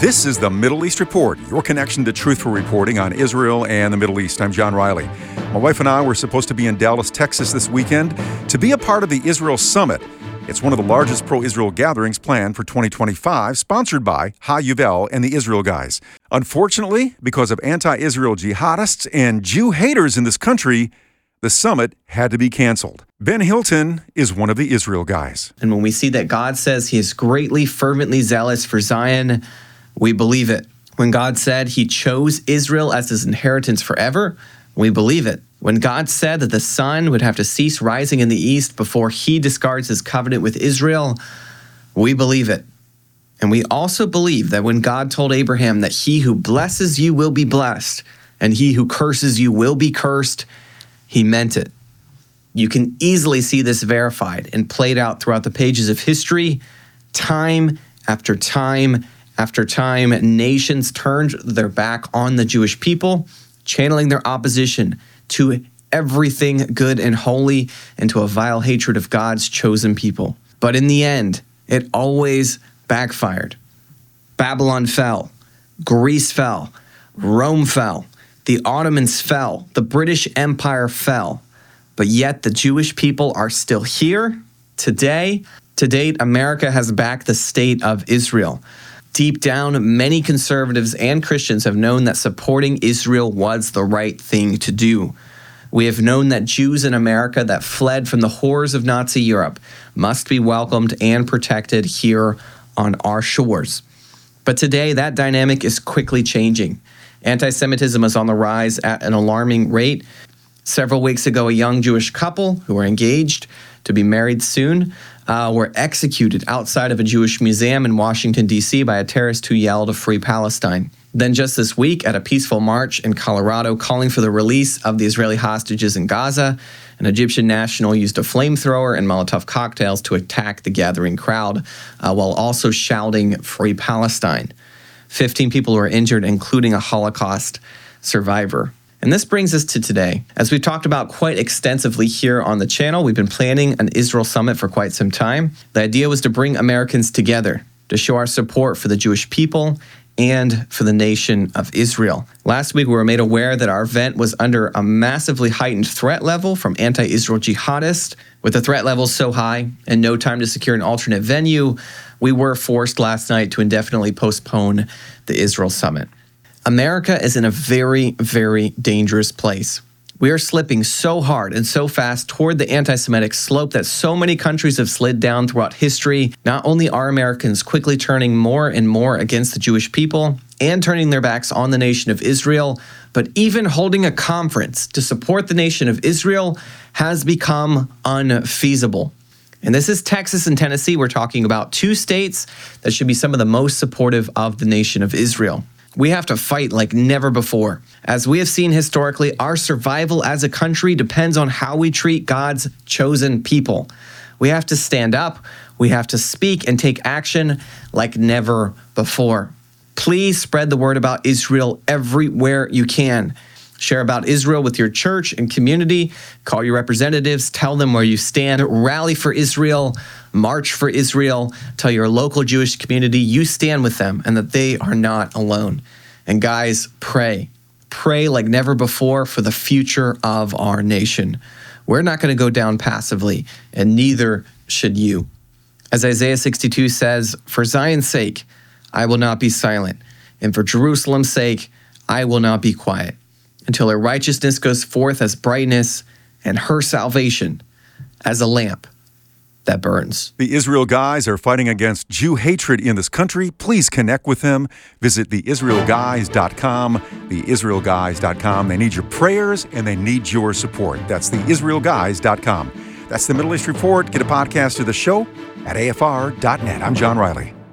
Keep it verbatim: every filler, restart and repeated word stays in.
This is the Middle East Report, your connection to truthful reporting on Israel and the Middle East. I'm John Riley. My wife and I were supposed to be in Dallas, Texas this weekend to be a part of the Israel Summit. It's one of the largest pro-Israel gatherings planned for twenty twenty-five, sponsored by HaYuvel and the Israel Guys. Unfortunately, because of anti-Israel jihadists and Jew haters in this country, the summit had to be canceled. Ben Hilton is one of the Israel Guys. And when we see that God says he is greatly, fervently zealous for Zion, we believe it. When God said he chose Israel as his inheritance forever, we believe it. When God said that the sun would have to cease rising in the east before he discards his covenant with Israel, we believe it. And we also believe that when God told Abraham that he who blesses you will be blessed, and he who curses you will be cursed, he meant it. You can easily see this verified and played out throughout the pages of history. Time after time after time, nations turned their back on the Jewish people, channeling their opposition to everything good and holy and to a vile hatred of God's chosen people. But in the end, it always backfired. Babylon fell, Greece fell, Rome fell, the Ottomans fell, the British Empire fell. But yet the Jewish people are still here today. To date, America has backed the state of Israel. Deep down, many conservatives and Christians have known that supporting Israel was the right thing to do. We have known that Jews in America that fled from the horrors of Nazi Europe must be welcomed and protected here on our shores. But today, that dynamic is quickly changing. Anti-Semitism is on the rise at an alarming rate. Several weeks ago, a young Jewish couple who were engaged to be married soon uh, were executed outside of a Jewish museum in Washington, D C by a terrorist who yelled, "Free Palestine." Then just this week, at a peaceful march in Colorado calling for the release of the Israeli hostages in Gaza, an Egyptian national used a flamethrower and Molotov cocktails to attack the gathering crowd uh, while also shouting, "Free Palestine." fifteen people were injured, including a Holocaust survivor. And this brings us to today. As we've talked about quite extensively here on the channel, we've been planning an Israel summit for quite some time. The idea was to bring Americans together, to show our support for the Jewish people and for the nation of Israel. Last week, we were made aware that our event was under a massively heightened threat level from anti-Israel jihadists. With the threat level so high and no time to secure an alternate venue, we were forced last night to indefinitely postpone the Israel summit. America is in a very, very dangerous place. We are slipping so hard and so fast toward the anti-Semitic slope that so many countries have slid down throughout history. Not only are Americans quickly turning more and more against the Jewish people and turning their backs on the nation of Israel, but even holding a conference to support the nation of Israel has become unfeasible. And this is Texas and Tennessee. We're talking about two states that should be some of the most supportive of the nation of Israel. We have to fight like never before. As we have seen historically, our survival as a country depends on how we treat God's chosen people. We have to stand up, we have to speak and take action like never before. Please spread the word about Israel everywhere you can. Share about Israel with your church and community. Call your representatives. Tell them where you stand. Rally for Israel. March for Israel. Tell your local Jewish community you stand with them and that they are not alone. And guys, pray. Pray like never before for the future of our nation. We're not going to go down passively, and neither should you. As Isaiah sixty-two says, "For Zion's sake, I will not be silent, and for Jerusalem's sake, I will not be quiet, until her righteousness goes forth as brightness, and her salvation as a lamp that burns." The Israel Guys are fighting against Jew hatred in this country. Please connect with them. Visit the israel guys dot com, the israel guys dot com. They need your prayers and they need your support. That's the israel guys dot com. That's the Middle East Report. Get a podcast of the show at A F R dot net. I'm John Riley.